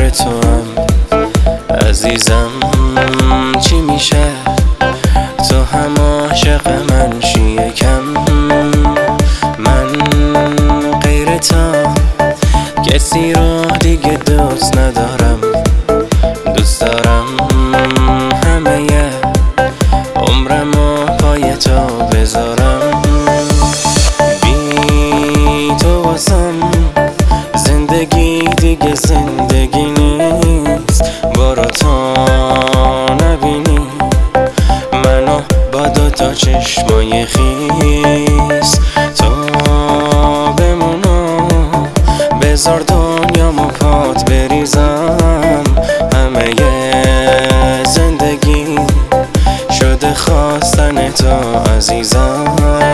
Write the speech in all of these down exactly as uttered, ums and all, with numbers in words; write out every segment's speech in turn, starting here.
فکر تو هم عزیزم. چی میشه تو هم عاشق من شی یکم؟ من غیر تا کسی رو دیگه دوست ندارم. دوست دارم همه عمرمو پای تو بذارم. بی تو واسم زندگی دیگه زندگی نیست. برو تا نبینی منو با دوتا چشمای خیس. تو بمونو بذار دنیامو پات بریزم. همه زندگی شده خواستن تو عزیزم.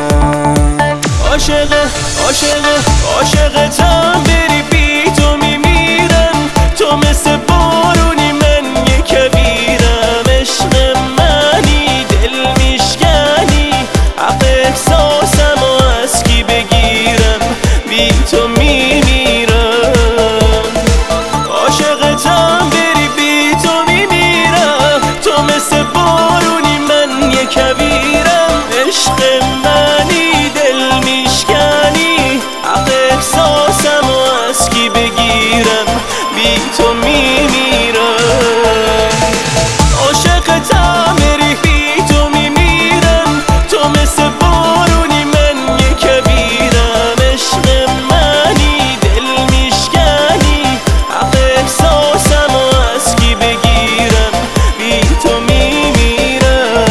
عاشق عاشق عاشقتم، بری بی تو میمیرم. تو مثل بارونی من یه کویرم. عشق منی دل میشکنی، حق احساسم و از کی بگیرم؟ بی تو میمیرم. عاشقتم، بری بی تو میمیرم. تو مثل بارونی من یه کویرم. عشق منی دل میشکنی، حق احساسم و از کی بگیرم؟ بی تو میمیرم. عاشقتم، بری بی تو میمیرم. تو مثل بارونی من یه کویرم. عشق منی دل میشکنی، حق احساسم و از کی بگیرم؟ بی تو میمیرم.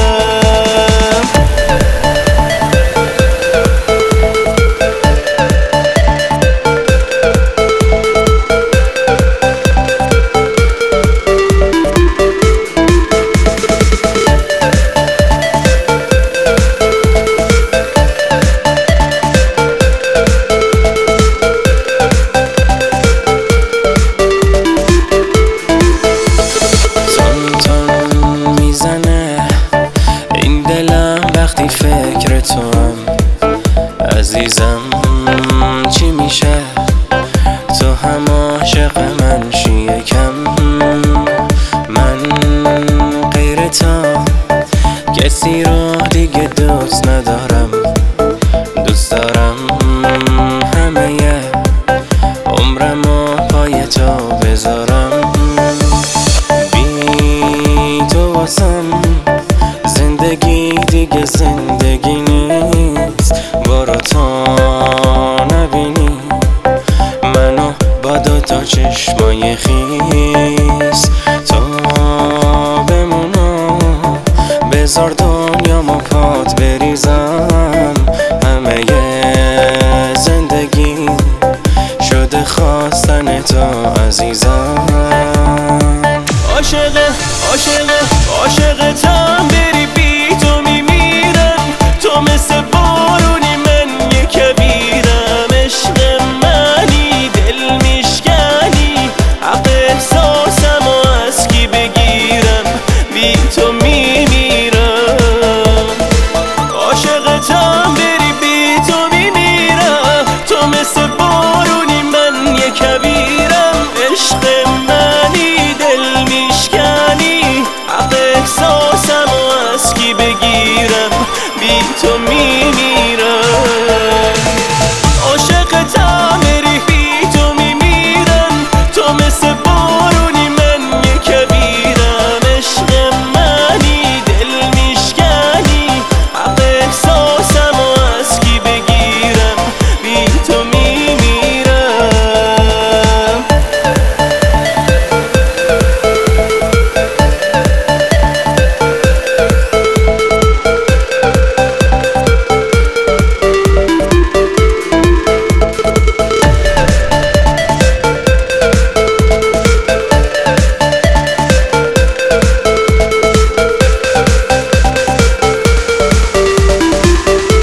وقتی فکر تو هم عزیزم. چی میشه تو هم عاشق من شی یکم؟ من غیر تا کسی رو دیگه دوست ندارم. دوست دارم همه عمرمو پای تو بذارم. بی تو واسم زندگی دیگه زندگی نیست. برو تا نبینی منو با دوتا چشمای خیس. تو بمونو بذار دنیامو پات بریزم. همه زندگی شده خواستن تو عزیزم. عاشق عاشق عاشقتم، بری بی تو میمیرم. تو مثل بارونی من یه کویرم. عشق منی دل میشکنی، حق احساسم و از کی بگیرم؟ بی تو میمیرم. عاشقتم، بری بی تو میمیرم. تو مثل بارونی من یه کویرم. عشق منی دل میشکنی، حق احساسم و از کی بگیرم؟ بی تو میمیرم. عاشقتم، بری بی تو میمیرم. تو مثل بارونی من یه کویرم. عشق منی دل میشکنی، حق احساسم و از کی بگیرم؟ بی تو میمیرم.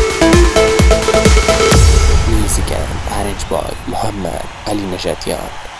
محمد علی نجاتیان.